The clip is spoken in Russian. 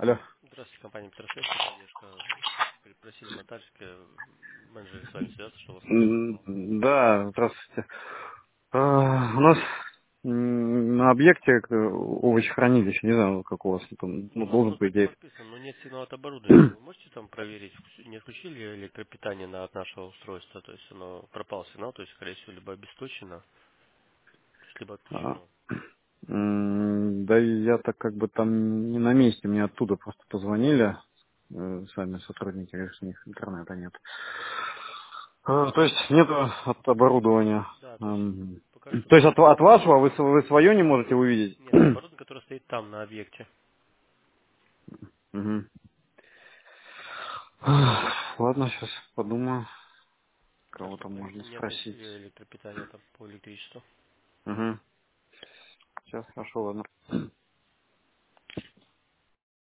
Алло. Здравствуйте, компания Петросвязь, поддержка. Просили монтажника, менеджер с вами связаться, что вас интересовало. Да, здравствуйте. У нас на объекте овощехранилище, не знаю, как у вас там, Ну, у нас должен, оно по вроде идее. подписано, но нет сигнала от оборудования. Вы можете там проверить, не отключили электропитание от нашего устройства? То есть оно пропал сигнал, то есть, скорее всего, либо обесточено, то есть, либо А, отключено. Да и я так как бы там не на месте, мне оттуда просто позвонили, сами сотрудники, говорят, что у них интернета нет. То есть нет от оборудования. Да, то есть пока что То есть от отключено. вашего вы свое не можете увидеть? Нет, оборудование, которое стоит там, на объекте. Мгм. Ладно, сейчас подумаю, Да, кого там чтобы можно не спросить. относили электропитание там по электричеству. Угу. Сейчас, хорошо, ладно.